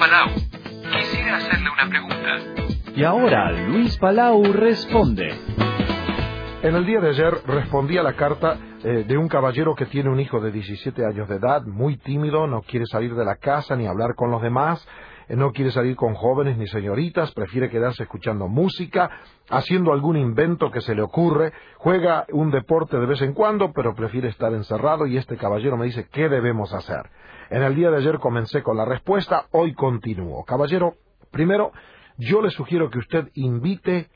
Palau. Quisiera hacerle una pregunta. Y ahora Luis Palau responde. En el día de ayer respondí a la carta de un caballero que tiene un hijo de 17 años de edad, muy tímido, no quiere salir de la casa ni hablar con los demás, no quiere salir con jóvenes ni señoritas, prefiere quedarse escuchando música, haciendo algún invento que se le ocurre, juega un deporte de vez en cuando, pero prefiere estar encerrado, y este caballero me dice, ¿qué debemos hacer? En el día de ayer comencé con la respuesta, hoy continúo. Caballero, primero, yo le sugiero que usted invite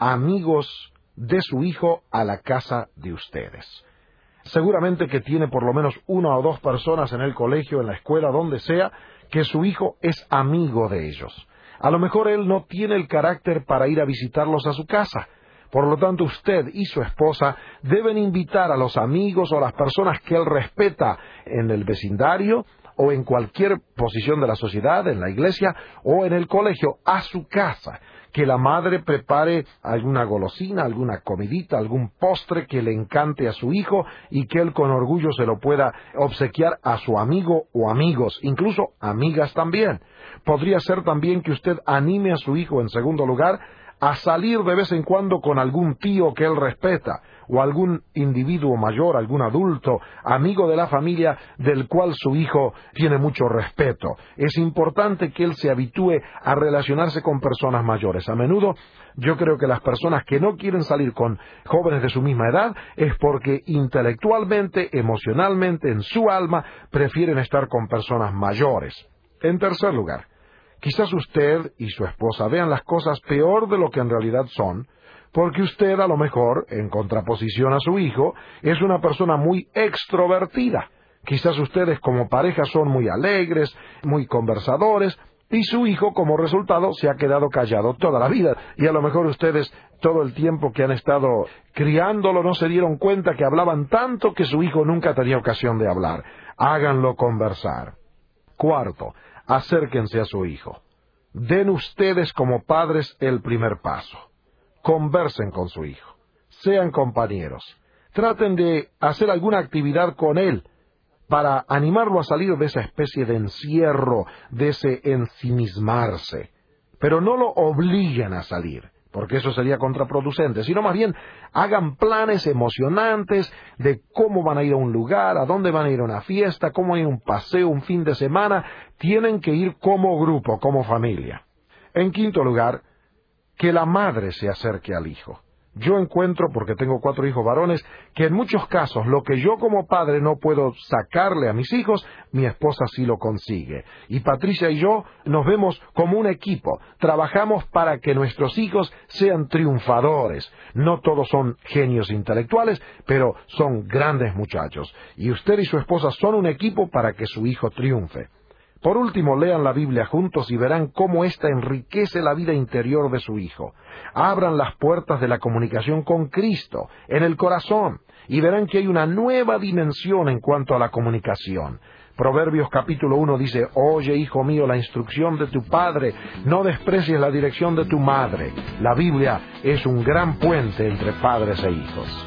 amigos de su hijo a la casa de ustedes. Seguramente que tiene por lo menos 1 o 2 personas en el colegio, en la escuela, donde sea, que su hijo es amigo de ellos. A lo mejor él no tiene el carácter para ir a visitarlos a su casa. Por lo tanto, usted y su esposa deben invitar a los amigos o las personas que él respeta en el vecindario o en cualquier posición de la sociedad, en la iglesia o en el colegio, a su casa. Que la madre prepare alguna golosina, alguna comidita, algún postre que le encante a su hijo y que él con orgullo se lo pueda obsequiar a su amigo o amigos, incluso amigas también. Podría ser también que usted anime a su hijo, en segundo lugar, a salir de vez en cuando con algún tío que él respeta, o algún individuo mayor, algún adulto, amigo de la familia del cual su hijo tiene mucho respeto. Es importante que él se habitúe a relacionarse con personas mayores. A menudo yo creo que las personas que no quieren salir con jóvenes de su misma edad es porque intelectualmente, emocionalmente, en su alma, prefieren estar con personas mayores. En tercer lugar, quizás usted y su esposa vean las cosas peor de lo que en realidad son, porque usted a lo mejor, en contraposición a su hijo, es una persona muy extrovertida. Quizás ustedes como pareja son muy alegres, muy conversadores, y su hijo como resultado se ha quedado callado toda la vida. Y a lo mejor ustedes todo el tiempo que han estado criándolo no se dieron cuenta que hablaban tanto que su hijo nunca tenía ocasión de hablar. Háganlo conversar. Cuarto, acérquense a su hijo. Den ustedes como padres el primer paso. Conversen con su hijo. Sean compañeros. Traten de hacer alguna actividad con él para animarlo a salir de esa especie de encierro, de ese ensimismarse. Pero no lo obliguen a salir, porque eso sería contraproducente, sino más bien hagan planes emocionantes de cómo van a ir a un lugar, a dónde van a ir a una fiesta, cómo ir a un paseo, un fin de semana. Tienen que ir como grupo, como familia. En quinto lugar, que la madre se acerque al hijo. Yo encuentro, porque tengo 4 hijos varones, que en muchos casos lo que yo como padre no puedo sacarle a mis hijos, mi esposa sí lo consigue. Y Patricia y yo nos vemos como un equipo. Trabajamos para que nuestros hijos sean triunfadores. No todos son genios intelectuales, pero son grandes muchachos. Y usted y su esposa son un equipo para que su hijo triunfe. Por último, lean la Biblia juntos y verán cómo ésta enriquece la vida interior de su hijo. Abran las puertas de la comunicación con Cristo en el corazón y verán que hay una nueva dimensión en cuanto a la comunicación. Proverbios capítulo 1 dice, oye, hijo mío, la instrucción de tu padre, no desprecies la dirección de tu madre. La Biblia es un gran puente entre padres e hijos.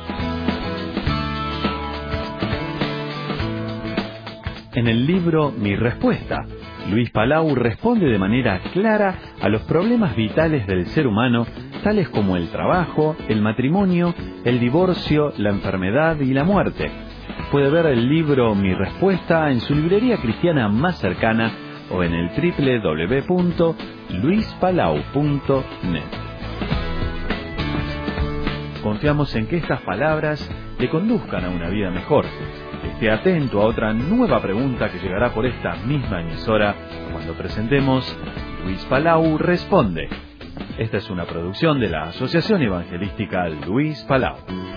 En el libro Mi Respuesta, Luis Palau responde de manera clara a los problemas vitales del ser humano, tales como el trabajo, el matrimonio, el divorcio, la enfermedad y la muerte. Puede ver el libro Mi Respuesta en su librería cristiana más cercana o en el www.luispalau.net. Confiamos en que estas palabras te conduzcan a una vida mejor. Esté atento a otra nueva pregunta que llegará por esta misma emisora cuando presentemos Luis Palau Responde. Esta es una producción de la Asociación Evangelística Luis Palau.